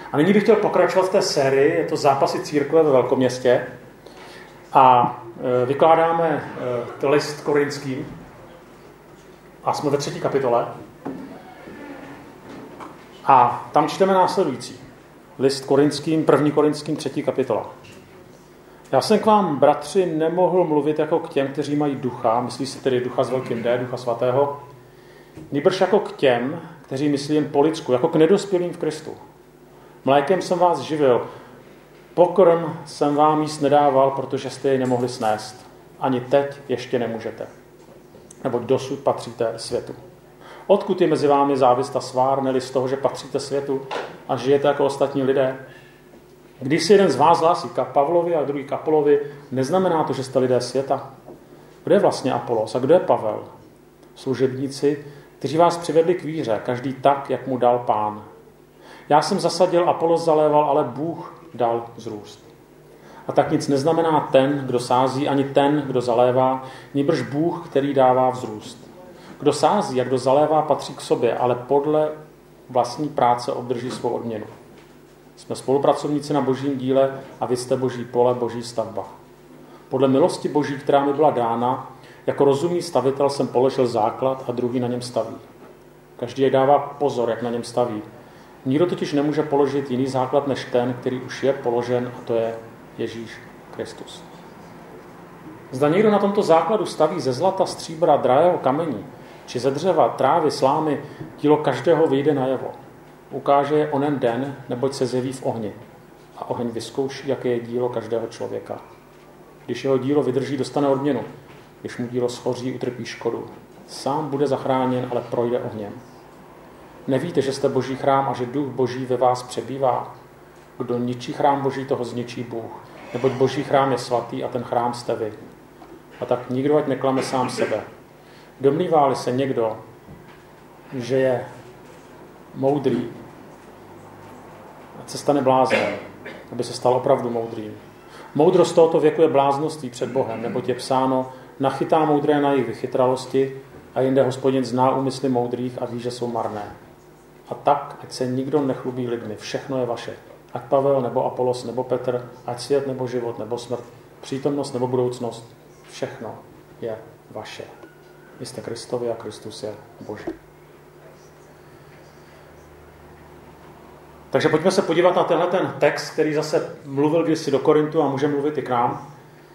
A nyní bych chtěl pokračovat v té sérii, je to Zápasy církve ve velkoměstě. A vykládáme list Korinským. A jsme ve 3. kapitole. A tam čteme následující. List Korinským, 1. Korinským, 3. kapitola. Já jsem k vám, bratři, nemohl mluvit jako k těm, kteří mají ducha, myslí si tedy ducha s velkým D, ducha svatého, nýbrž jako k těm, kteří myslí jen po lidsku, jako k nedospělým v Kristu. Mlékem jsem vás živil, pokrm jsem vám jíst nedával, protože jste jej nemohli snést. Ani teď ještě nemůžete, neboť dosud patříte světu. Odkud je mezi vámi závist a svár, neli z toho, že patříte světu a žijete jako ostatní lidé? Když si jeden z vás hlásí Pavlovi a druhý Apolovi, neznamená to, že jste lidé světa? Kdo je vlastně Apolos a kdo je Pavel? Služebníci, kteří vás přivedli k víře, každý tak, jak mu dal Pán. Já jsem zasadil, Apolos zaléval, ale Bůh dal vzrůst. A tak nic neznamená ten, kdo sází, ani ten, kdo zalévá, nýbrž Bůh, který dává vzrůst. Kdo sází a kdo zalévá, patří k sobě, ale podle vlastní práce obdrží svou odměnu. Jsme spolupracovníci na božím díle a vy jste boží pole, boží stavba. Podle milosti boží, která mi byla dána, jako rozumný stavitel jsem položil základ a druhý na něm staví. Každý je dává pozor, jak na něm staví. Nikdo totiž nemůže položit jiný základ než ten, který už je položen, a to je Ježíš Kristus. Zda někdo na tomto základu staví ze zlata, stříbra, drahého kamení, či ze dřeva, trávy, slámy, dílo každého vyjde najevo. Ukáže je onen den, neboť se zjeví v ohni. A oheň vyzkouší, jaké je dílo každého člověka. Když jeho dílo vydrží, dostane odměnu. Když mu dílo schoří, utrpí škodu. Sám bude zachráněn, ale projde ohněm. Nevíte, že jste boží chrám a že duch boží ve vás přebývá? Kdo ničí chrám boží, toho zničí Bůh. Neboť boží chrám je svatý a ten chrám jste vy. A tak nikdo ať neklame sám sebe. Domnívá-li se někdo, že je moudrý, ať se stane bláznem, aby se stal opravdu moudrým. Moudrost tohoto věku je bláznoství před Bohem, neboť je psáno, nachytá moudré na jejich vychytralosti a jinde Hospodin zná úmysly moudrých a ví, že jsou marné. A tak, ať se nikdo nechlubí lidmi, všechno je vaše. Ať Pavel, nebo Apolos, nebo Petr, ať svět, nebo život, nebo smrt, přítomnost, nebo budoucnost, všechno je vaše. Vy jste Kristovi a Kristus je Boží. Takže pojďme se podívat na tenhle ten text, který zase mluvil kdysi do Korintu a může mluvit i k nám.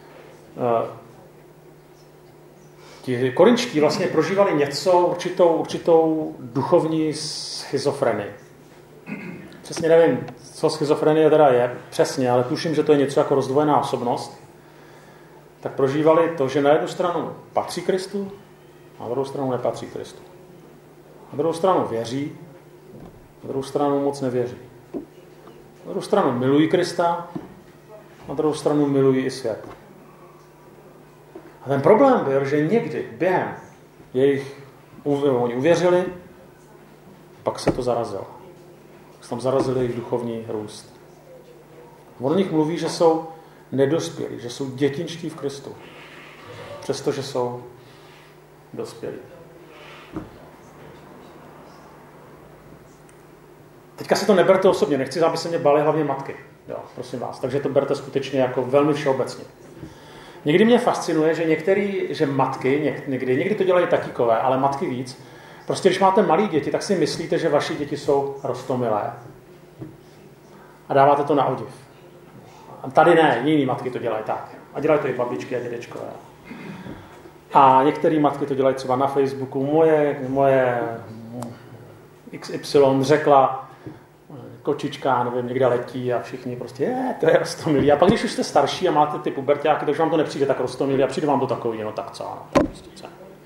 Ti korinčtí vlastně prožívali něco, určitou duchovní schizofrenii. Přesně nevím, co schizofrenie teda je, přesně, ale tuším, že to je něco jako rozdvojená osobnost. Tak prožívali to, že na jednu stranu patří Kristu, a na druhou stranu nepatří Kristu. Na druhou stranu věří, na druhou stranu moc nevěří. Na druhou stranu milují Krista, na druhou stranu milují i svět. A ten problém byl, že někdy během oni uvěřili, pak se to zarazilo. Pak se tam zarazil jejich duchovní růst. On o nich mluví, že jsou nedospělí, že jsou dětinští v Kristu, přestože jsou dospělí. Teďka si to neberte osobně, nechci, aby se mě bály hlavně matky. Jo, prosím vás. Takže to berte skutečně jako velmi všeobecně. Někdy mě fascinuje, že matky, někdy to dělají tatíkové, ale matky víc. Prostě když máte malé děti, tak si myslíte, že vaše děti jsou roztomilé. A dáváte to na odiv. A tady ne, jiný matky to dělají tak. A dělají to i babičky a dědečkové. A některé matky to dělají třeba na Facebooku. Moje XY řekla, kočička, nevím, někde letí a všichni prostě, to je roztomilý. A pak, když už jste starší a máte ty puberťáky, takže vám to nepřijde tak roztomilý a přijde vám to takový, no tak co, no, prostě co.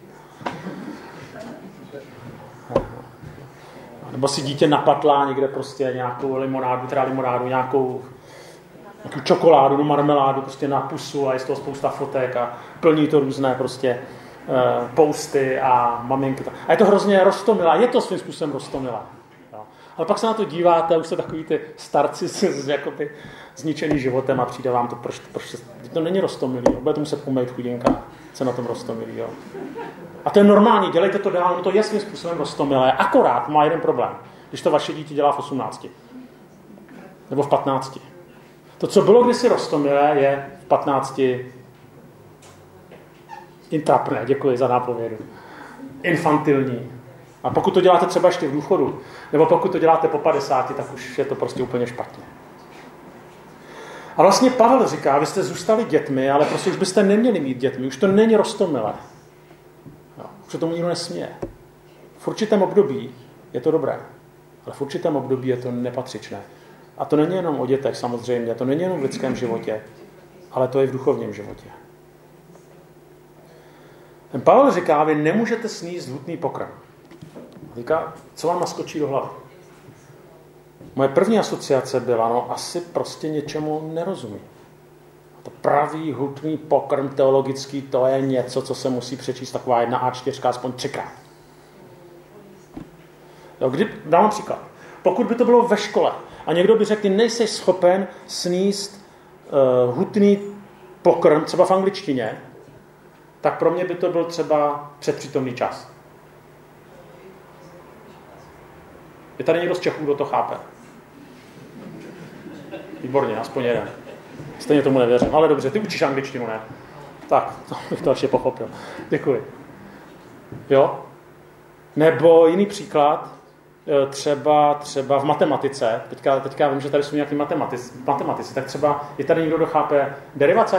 Nebo si dítě napatlá někde prostě nějakou limonádu, nějakou čokoládu, marmeládu prostě na pusu a je z toho spousta fotek a plní to různé prostě posty a maminky. A je to hrozně roztomilá, je to svým způsobem roztomilá. Ale pak se na to díváte, už jste takový ty starci s jakoby zničený životem a přijde vám to, proč to není roztomilý, jo? Bude to muset umýt chudinka, co na tom roztomilý. Jo? A to je normální, dělejte to dál, no to je svým způsobem roztomilé, akorát má jeden problém, když to vaše dítě dělá v 18. Nebo v 15. To, co bylo kdysi roztomilé, je v 15 intrapné, děkuji za nápovědu. Infantilní. A pokud to děláte třeba ještě v důchodu, nebo pokud to děláte po 50, tak už je to prostě úplně špatně. A vlastně Pavel říká, vy jste zůstali dětmi, ale prostě už byste neměli mít dětmi, už to není roztomilé. Už se tomu nikdo nesměje. V určitém období je to dobré, ale v určitém období je to nepatřičné. A to není jenom o dětech samozřejmě, to není jenom v lidském životě, ale to je v duchovním životě. Ten Pavel říká, vy nemůžete sníst hutný pokrm. Říká, co vám naskočí do hlavy? Moje první asociace byla, no asi prostě něčemu nerozumí. To pravý hutný pokrm teologický, to je něco, co se musí přečíst taková jedna A4 aspoň 3krát. Dám příklad. Pokud by to bylo ve škole a někdo by řekl, ty nejsi schopen sníst hutný pokrm, třeba v angličtině, tak pro mě by to byl třeba předpřítomný čas. Je tady někdo z Čechů, kdo to chápe? Výborně, aspoň jeden. Stejně tomu nevěřím, ale dobře, ty učíš angličtinu, ne? Tak, to bych to ještě pochopil. Děkuji. Jo? Nebo jiný příklad, třeba v matematice, teďka vím, že tady jsou nějaký matematici, tak třeba je tady někdo, kdo chápe derivace?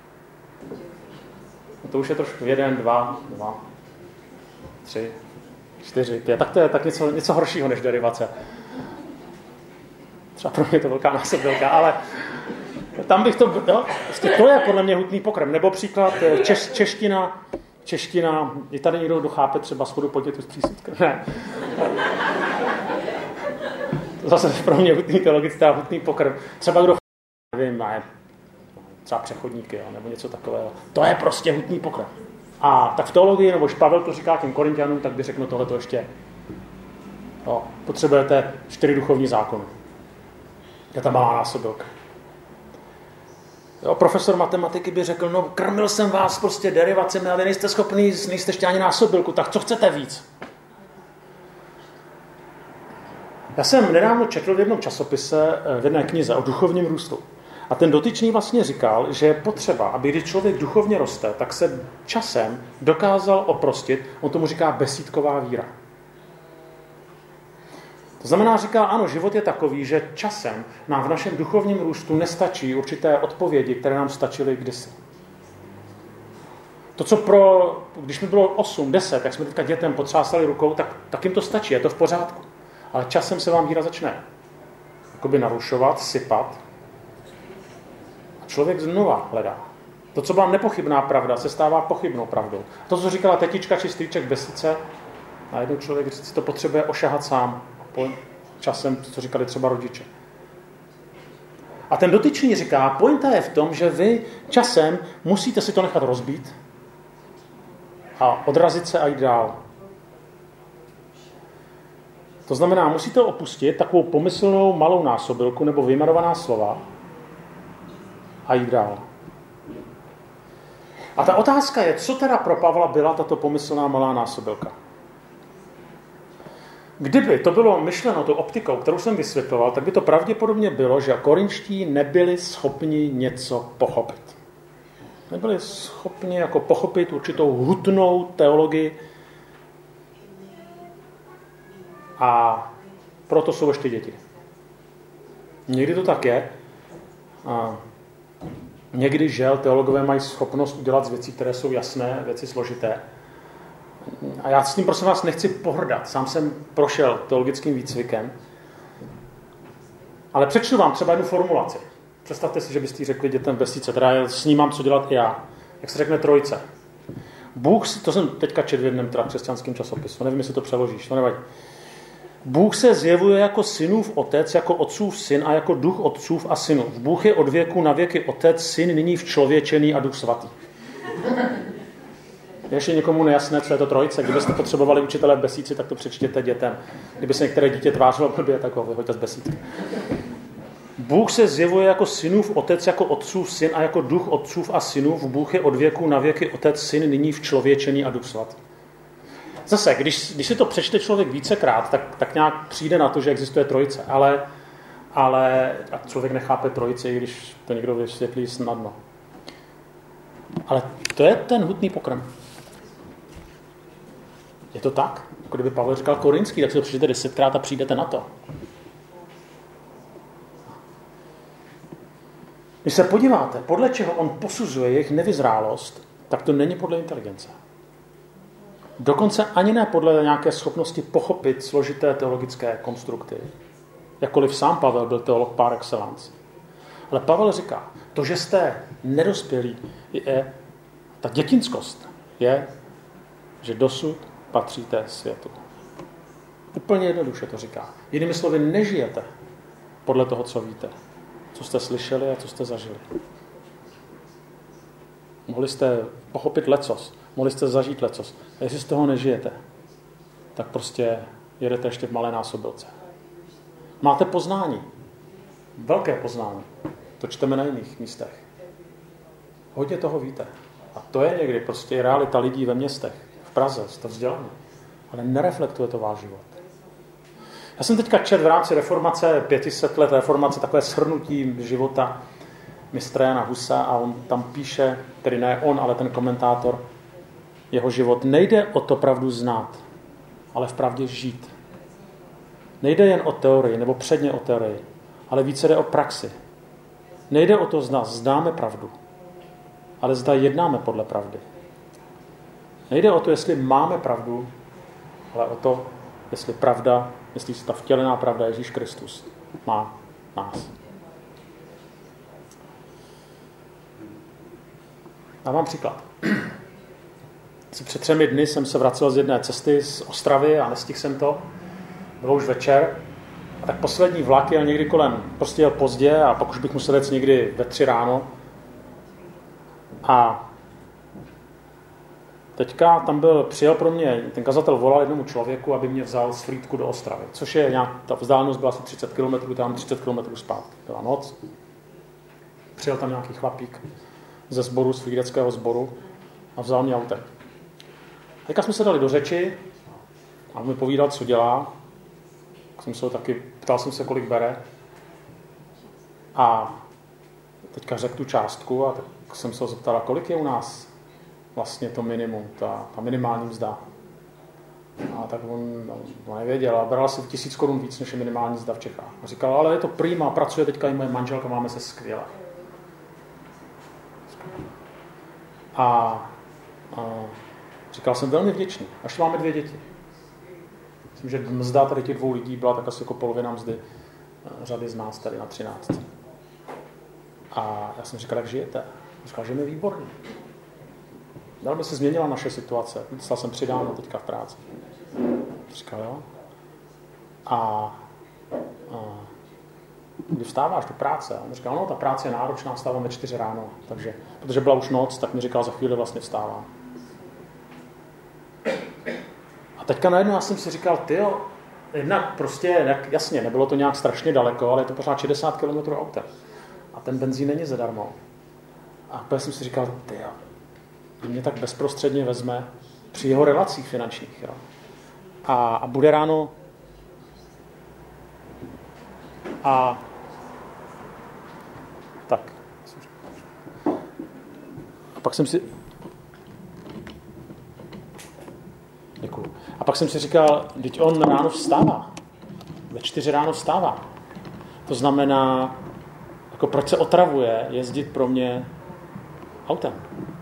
No to už je trošku 1, 2, 3, 4, 5, tak to je tak něco horšího než derivace. Třeba pro mě je to velká násobilka, ale tam bych to, jo, to je podle mě hutný pokrm. Nebo příklad čeština, je tady někdo, kdo chápe třeba schodu podnětu s přísudkem? Ne. To zase pro mě hutný pokrm. Třeba kdo nevím, má třeba přechodníky, jo, nebo něco takového. To je prostě hutný pokrm. A tak v teologii, nebo Pavel to říká těm Korinťanům, tak by řekl tohleto ještě. Jo, potřebujete 4 duchovní zákony. Je ta malá násobilka. Jo, profesor matematiky by řekl, no krmil jsem vás prostě derivacemi, ale nejste schopný, nejste ještě ani násobilku, tak co chcete víc? Já jsem nedávno četl v jednom časopise, v jedné knize o duchovním růstu. A ten dotyčný vlastně říkal, že je potřeba, aby když člověk duchovně roste, tak se časem dokázal oprostit, on tomu říká besídková víra. To znamená, říká, ano, život je takový, že časem nám v našem duchovním růstu nestačí určité odpovědi, které nám stačily kdysi. To, co když mi bylo 8, 10, jak jsme teďka dětem potřásali rukou, tak jim to stačí, je to v pořádku. Ale časem se vám víra začne jakoby narušovat, sypat. A člověk znova hledá. To, co byla nepochybná pravda, se stává pochybnou pravdou. To, co říkala tetička či strýček v besice, najednou člověk si to potřebuje ošahat sám. Časem, co říkali třeba rodiče. A ten dotyčný říká, pointa je v tom, že vy časem musíte si to nechat rozbít a odrazit se a jít dál. To znamená, musíte opustit takovou pomyslnou malou násobilku nebo vyjmenovaná slova a jít dál. A ta otázka je, co teda pro Pavla byla tato pomyslná malá násobilka? Kdyby to bylo myšleno tou optikou, kterou jsem vysvětloval, tak by to pravděpodobně bylo, že korinští nebyli schopni něco pochopit. Nebyli schopni jako pochopit určitou hutnou teologii a proto jsou ještě děti. Někdy to tak je. A někdy, žel, teologové mají schopnost udělat z věcí, které jsou jasné, věci složité. A já s tím, prosím vás, nechci pohrdat. Sám jsem prošel teologickým výcvikem. Ale přečtu vám třeba jednu formulaci. Představte si, že byste jí řekli dětem v besice, teda s ním mám co dělat i já. Jak se řekne trojce. Bůh, to jsem teďka četl v jednom křesťanském časopisu, nevím, jestli to přeložíš, to nevadí. Bůh se zjevuje jako synův otec, jako otcův syn a jako duch otcův a synů. Bůh je od věku na věky otec, syn nyní včlověčený a duch svatý. Je ještě někomu nejasné, co je to trojice. Kdybyste potřebovali učitele v besídci, tak to přečtěte dětem. Kdyby se některé dítě tvářilo blbě, tak ho vyhoďte z besídky. Bůh se zjevuje jako synův otec, jako otcův syn a jako duch otcův a synův. Bůh je od věku na věky otec, syn nyní včlověčený a duch svatý. Zase, když si to přečte člověk vícekrát, tak nějak přijde na to, že existuje trojice. ale a člověk nechápe trojici, když to někdo vysvětlí snadno. Ale to je ten hutný pokrm. Je to tak? Jako kdyby Pavel říkal Korinský, tak si to přečtěte 10krát a přijdete na to. Když se podíváte, podle čeho on posuzuje jejich nevyzrálost, tak to není podle inteligence. Dokonce ani ne podle nějaké schopnosti pochopit složité teologické konstrukty. Jakkoliv sám Pavel byl teolog par excellence. Ale Pavel říká, to, že jste nedospělí, je ta dětinskost, je, že dosud patříte světu. Úplně jednoduše to říká. Jinými slovy, nežijete podle toho, co víte, co jste slyšeli a co jste zažili. Mohli jste pochopit lecos, mohli jste zažít lecos. A jestli z toho nežijete, tak prostě jedete ještě v malé násobilce. Máte poznání. Velké poznání. To čteme na jiných místech. Hodně toho víte. A to je někdy prostě realita lidí ve městech. V Praze, jste vzdělaní. Ale nereflektuje to váš život. Já jsem teďka četl v rámci reformace, 500 let reformace, takové shrnutí života mistra Jana Husa a on tam píše, tedy ne on, ale ten komentátor, jeho život. Nejde o to pravdu znát, ale v pravdě žít. Nejde jen o teorii, nebo předně o teorii, ale více jde o praxi. Nejde o to, zda známe pravdu, ale zda jednáme podle pravdy. Nejde o to, jestli máme pravdu, ale o to, jestli pravda, jestli ta vtělená pravda Ježíš Kristus má nás. Dávám příklad. Před 3 dny jsem se vracel z jedné cesty z Ostravy a nestihl jsem to. Bylo už večer. A tak poslední vlak jel někdy kolem, prostě jel pozdě a pak už bych musel jet někdy ve 3 ráno. A teďka tam přijel pro mě, ten kazatel volal jednomu člověku, aby mě vzal z Frýdku do Ostravy. Což je ta vzdálenost byla asi 30 km, tam 30 km zpátky. Byla noc. Přijel tam nějaký chlapík ze sboru, z frýdeckého sboru a vzal mě autem. Teďka jsme se dali do řeči a on mi povídal, co dělá. Ptal jsem se, kolik bere. A teďka řekl tu částku a tak jsem se ho zeptal, kolik je u nás vlastně to minimum, ta minimální mzda. A tak on nevěděl a bral si 1000 korun víc, než je minimální mzda v Čechách. A říkal, ale je to prima, pracuje teďka i moje manželka, máme se skvěle. A říkal jsem velmi vděčný. Až máme 2 děti. Myslím, že mzda tady těch 2 lidí byla tak asi jako polovina mzdy řady z nás tady na 13. A já jsem říkal, jak žijete? Říkal, že mi výborně. Velmi se změnila naše situace. Dostal jsem přidáno teďka v práci. Říkal, jo. A když vstáváš do práce, on říkal, no, ta práce je náročná, vstávám ve 4 ráno, takže, protože byla už noc, tak mi říkal, za chvíli vlastně vstávám. A teďka najednou já jsem si říkal, tyjo, jednak prostě, jasně, nebylo to nějak strašně daleko, ale je to pořád 60 km autem. A ten benzín není zadarmo. A pak jsem si říkal, tyjo, mě tak bezprostředně vezme při jeho relacích finančních. Jo. A bude ráno a tak. A pak jsem si děkuju. A pak jsem si říkal, teď on ráno vstává. Ve 4 ráno vstává. To znamená, jako proč se otravuje jezdit pro mě autem.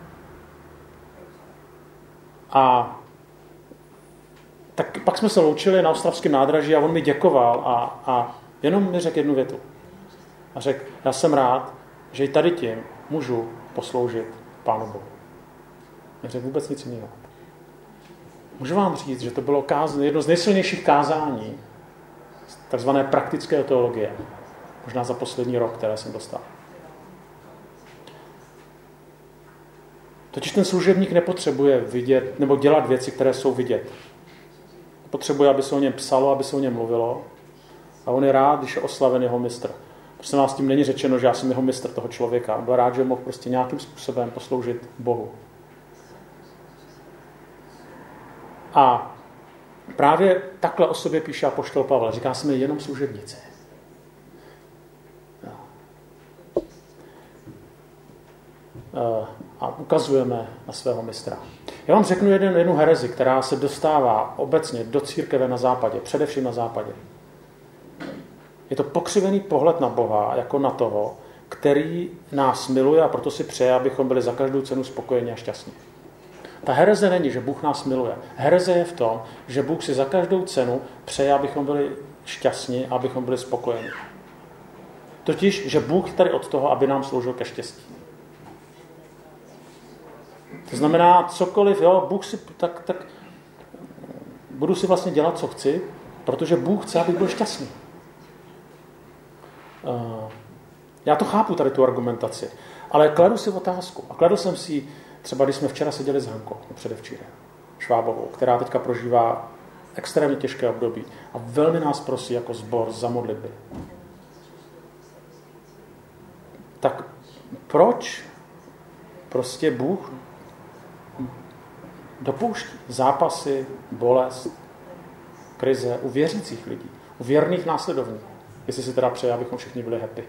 A tak pak jsme se loučili na ostravském nádraží a on mi děkoval a jenom mi řekl jednu větu. A řekl, já jsem rád, že i tady tím můžu posloužit Pánu Bohu. Neřekl vůbec nic jiného. Můžu vám říct, že to bylo jedno z nejsilnějších kázání takzvané praktické teologie. Možná za poslední rok, které jsem dostal. Totiž ten služebník nepotřebuje vidět nebo dělat věci, které jsou vidět. Potřebuje, aby se o něm psalo, aby se o něm mluvilo. A on je rád, když je oslaven jeho mistr. Prostě nás tím není řečeno, že já jsem jeho mistr toho člověka. On byl rád, že mohl prostě nějakým způsobem posloužit Bohu. A právě takhle o sobě píše apoštol Pavel. Říká, jsme jenom služebníci. a ukazujeme na svého mistra. Já vám řeknu jednu herezi, která se dostává obecně do církve na západě, především na západě. Je to pokřivený pohled na Boha jako na toho, který nás miluje a proto si přeje, abychom byli za každou cenu spokojeni a šťastní. Ta hereze není, že Bůh nás miluje. Hereze je v tom, že Bůh si za každou cenu přeje, abychom byli šťastní a abychom byli spokojeni. Totiž, že Bůh je tady od toho, aby nám sloužil ke štěstí. To znamená, cokoliv, jo, Bůh si, tak budu si vlastně dělat, co chci, protože Bůh chce, abych byl šťastný. Já to chápu, tady tu argumentaci, ale kladu si otázku. A kladl jsem si třeba, když jsme včera seděli s Hankou, předevčírem, Švábovou, která teďka prožívá extrémně těžké období a velmi nás prosí jako sbor za modlitby. Tak proč prostě Bůh dopouští zápasy, bolest, krize u věřících lidí, u věrných následovníků, jestli si teda přeje, abychom všichni byli happy?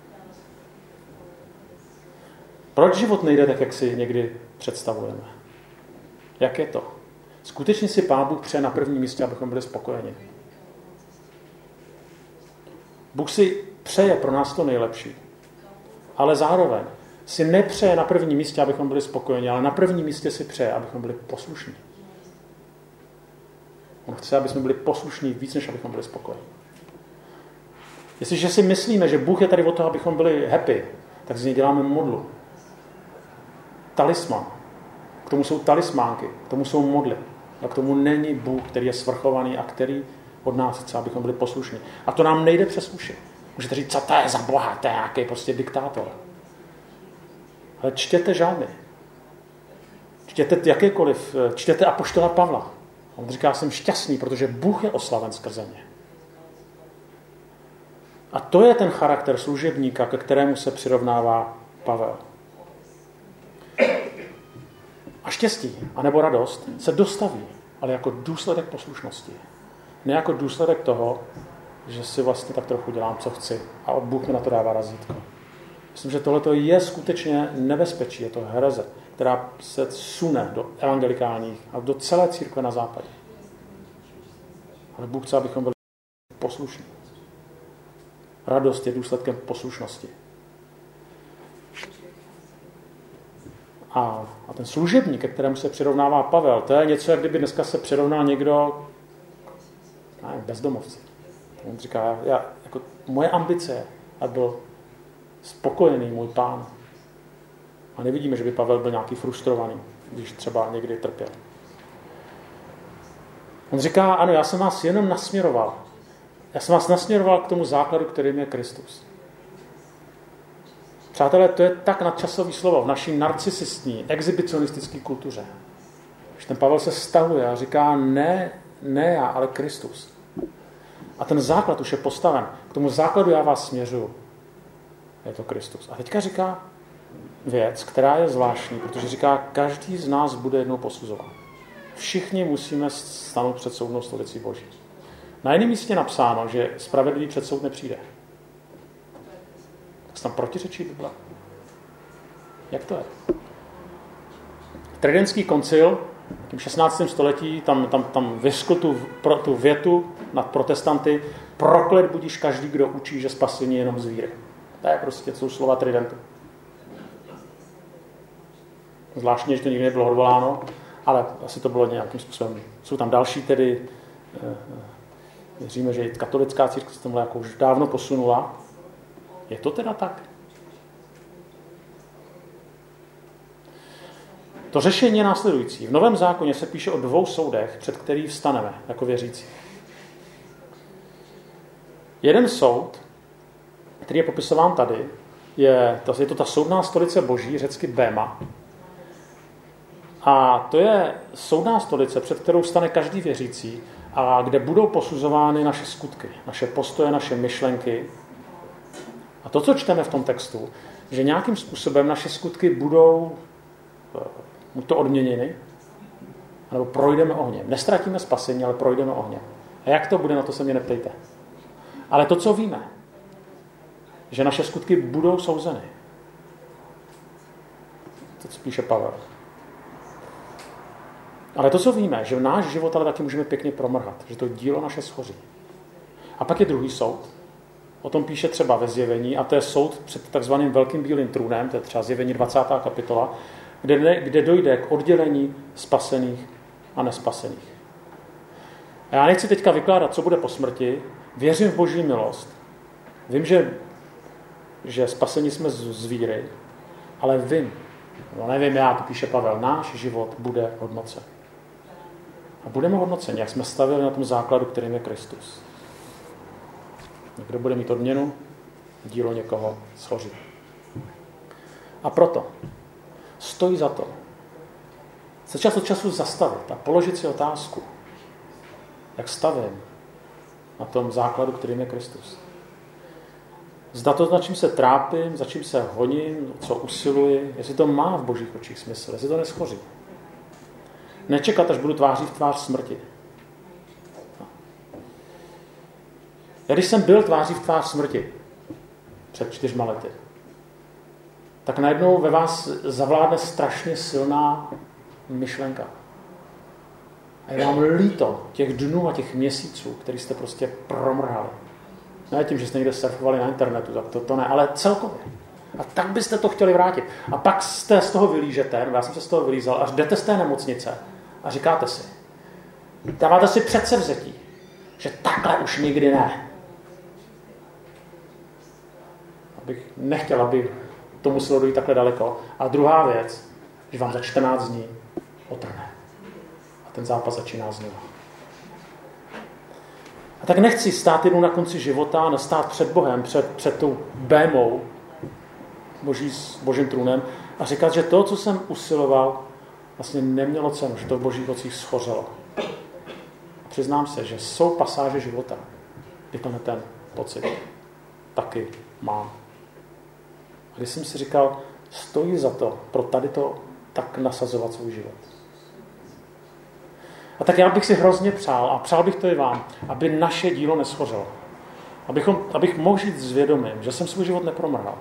Proč život nejde tak, jak si někdy představujeme? Jak je to? Skutečně si Pán Bůh přeje na prvním místě, abychom byli spokojeni. Bůh si přeje pro nás to nejlepší, ale zároveň si nepřeje na prvním místě, abychom byli spokojeni, ale na prvním místě si přeje, abychom byli poslušní. On chce, aby jsme byli poslušní víc, než abychom byli spokojeni. Jestliže si myslíme, že Bůh je tady od toho, abychom byli happy, tak z něj děláme modlu. Talisman. K tomu jsou talismánky, k tomu jsou modly. A k tomu není Bůh, který je svrchovaný a který od nás chce, abychom byli poslušní. A to nám nejde přes uši. Můžete říct, co to je za Boha, to je nějaký prostě diktátor. Ale čtěte žalmy. Čtěte jakékoliv, čtěte apoštola Pavla. On říká, jsem šťastný, protože Bůh je oslaven skrze mě. A to je ten charakter služebníka, ke kterému se přirovnává Pavel. A štěstí, anebo radost se dostaví, ale jako důsledek poslušnosti. Ne jako důsledek toho, že si vlastně tak trochu dělám, co chci a Bůh mi na to dává razítko. Myslím, že tohle je skutečně nebezpečí, je to hereze, která se sune do evangelikálních a do celé církve na západě. Ale Bůh chce, abychom byli poslušní. Radost je důsledkem poslušnosti. A ten služebník, ke kterému se přirovnává Pavel, to je něco, jak kdyby dneska se přirovnal někdo bezdomovci. On říká, jako, moje ambice je, aby byl spokojený můj Pán. A nevidíme, že by Pavel byl nějaký frustrovaný, když třeba někdy trpěl. On říká, ano, já jsem vás jenom nasměroval. Já jsem vás nasměroval k tomu základu, kterým je Kristus. Přátelé, to je tak nadčasový slovo v naší narcisistní, exhibicionistické kultuře. Když ten Pavel se stahuje a říká, ne já, ale Kristus. A ten základ už je postaven. K tomu základu já vás směřuju. Je to Kristus. A teďka říká věc, která je zvláštní, protože říká, každý z nás bude jednou posuzován. Všichni musíme stanout před soudnou stolicí Boží. Na jiném místě napsáno, že spravedlivý před soud nepřijde. Tak se tam protiřečí Bible. Jak to je? Tridentský koncil v 16. století tam vyřkl tu větu nad protestanty: proklet budíš každý, kdo učí, že spasení je jenom z víry. To je prostě, jsou slova Tridentu. Zvláštně, že to nikdy nebylo odvoláno, ale asi to bylo nějakým způsobem. Jsou tam další tedy, věříme, že i katolická církev se tomu jako už dávno posunula. Je to teda tak? To řešení je následující. V Novém zákoně se píše o 2 soudech, před který vstaneme jako věřící. Jeden soud, který je popisován tady, je to ta soudná stolice Boží, řecky Béma. A to je soudná stolice, před kterou stane každý věřící a kde budou posuzovány naše skutky, naše postoje, naše myšlenky. A to, co čteme v tom textu, že nějakým způsobem naše skutky budou buď to odměněny, nebo projdeme ohněm. Nestratíme spasení, ale projdeme ohněm. A jak to bude, na to se mě neptejte. Ale to, co víme, že naše skutky budou souzeny. píše Pavel. Ale to, co víme, že náš život ale taky můžeme pěkně promrhat, že to dílo naše schoří. A pak je druhý soud. O tom píše třeba ve Zjevení, a to je soud před takzvaným velkým bílým trůnem, to je třeba Zjevení 20. kapitola, kde dojde k oddělení spasených a nespasených. A já nechci teďka vykládat, co bude po smrti, věřím v Boží milost. Vím, že spasení jsme z víry, ale vím, nevím já, to píše Pavel, náš život bude hodnocen. A budeme hodnoceni, jak jsme stavili na tom základu, kterým je Kristus. Někdo bude mít odměnu, dílo někoho schoří. A proto stojí za to se čas od času zastavit a položit si otázku, jak stavím na tom základu, kterým je Kristus. Zda to, na čím se trápím, za čím se honím, co usiluji, jestli to má v Božích očích smysl, jestli to neschoří. Nečekat, až budu tváří v tvář smrti. Já když jsem byl tváří v tvář smrti před 4 lety, tak najednou ve vás zavládne strašně silná myšlenka. A je vám líto těch dnů a těch měsíců, který jste prostě promrhali. Ne tím, že jste někde surfovali na internetu, tak to ne, ale celkově. A tak byste to chtěli vrátit. A pak jste z toho vylížete, já jsem se z toho vylízal, až jdete z té nemocnice a říkáte si, dáváte si předsevzetí, že takhle už nikdy ne. Abych nechtěl, aby to muselo dojít takhle daleko. A druhá věc, že vám za 14 dní otrhne. A ten zápas začíná znovu. A tak nechci stát jednou na konci života, nestát před Bohem, před tou bémou Božím trůnem a říkat, že to, co jsem usiloval, vlastně nemělo cenu, že to v Božích ocích schořelo. A přiznám se, že jsou pasáže života, kdy ten pocit taky mám. A když jsem si říkal, stojí za to pro tady to tak nasazovat svůj život. A tak já bych si hrozně přál, a přál bych to i vám, aby naše dílo neschořelo. Abych mohl žít s vědomím, že jsem svůj život nepromrhal.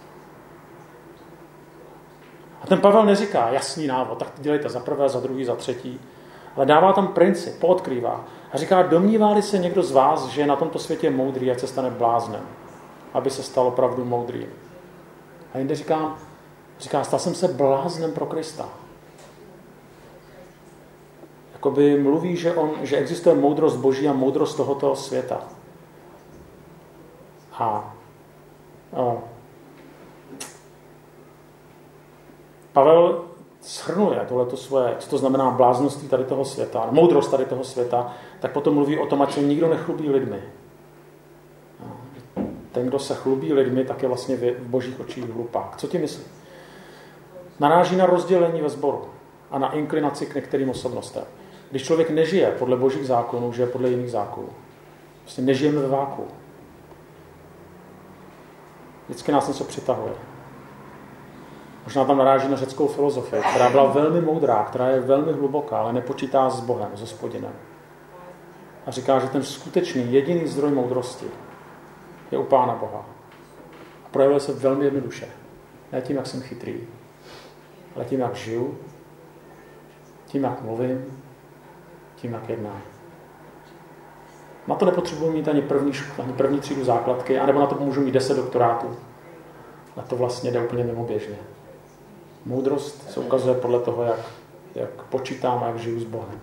A ten Pavel neříká jasný návod, tak dělejte za prvé, za druhý, za třetí, ale dává tam princip, poodkrývá. A říká, domnívá-li se někdo z vás, že je na tomto světě moudrý, ať se stane bláznem, aby se stal opravdu moudrým. A jinde říká, stal jsem se bláznem pro Krista. Jakoby mluví, že existuje moudrost Boží a moudrost tohoto světa. Pavel shrnuje tohleto svoje, co to znamená blázností tady toho světa, moudrost tady toho světa, tak potom mluví o tom, ať se nikdo nechlubí lidmi. Ten, kdo se chlubí lidmi, tak je vlastně v Božích očích hlupák. Co ti myslí? Naráží na rozdělení ve sboru a na inklinaci k některým osobnostem. Když člověk nežije podle Božích zákonů, žije podle jiných zákonů. Vlastně nežijeme ve váku. Vždycky nás něco přitahuje. Možná tam naráží na řeckou filozofii, která byla velmi moudrá, která je velmi hluboká, ale nepočítá s Bohem, s Hospodinem. A říká, že ten skutečný, jediný zdroj moudrosti je u Pána Boha. A projevuje se velmi jednoduše. Ne tím, jak jsem chytrý, ale tím, jak žiju, tím, jak mluvím, tím, jak jednám. Na to nepotřebuji mít ani první třídu základky, anebo na to můžu mít 10 doktorátů. Na to vlastně jde úplně mimoběžně. Moudrost se ukazuje podle toho, jak počítám a jak žiju s Bohem.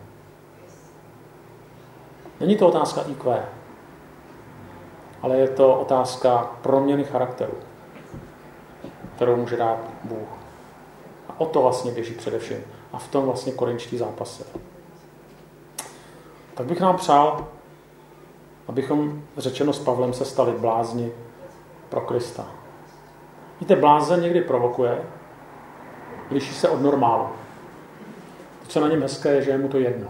Není to otázka IQ, ale je to otázka proměny charakteru, kterou může dát Bůh. A o to vlastně běží především. A v tom vlastně korinčtí zápasy. Tak bych nám přál, abychom, řečeno s Pavlem, se stali blázni pro Krista. Víte, blázen někdy provokuje, liší se od normálu. To, co na něm hezké, je, že je mu to jedno.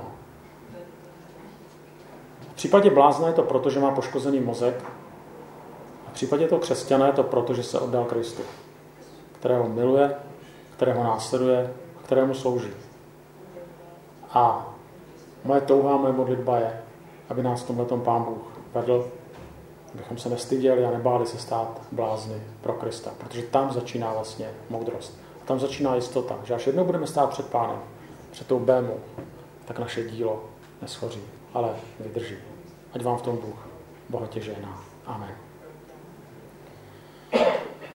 V případě blázna je to proto, že má poškozený mozek. A v případě toho křesťana je to proto, že se oddal Kristu, kterého miluje, kterého následuje a kterému slouží. A moje touha, moje modlitba je, aby nás v tomhletom Pán Bůh vedl, abychom se nestyděli a nebáli se stát blázni pro Krista, protože tam začíná vlastně moudrost. Tam začíná jistota, že až jednou budeme stát před Pánem, před tou bémou, tak naše dílo neschoří, ale vydrží. Ať vám v tom Bůh bohatě žehná. Amen.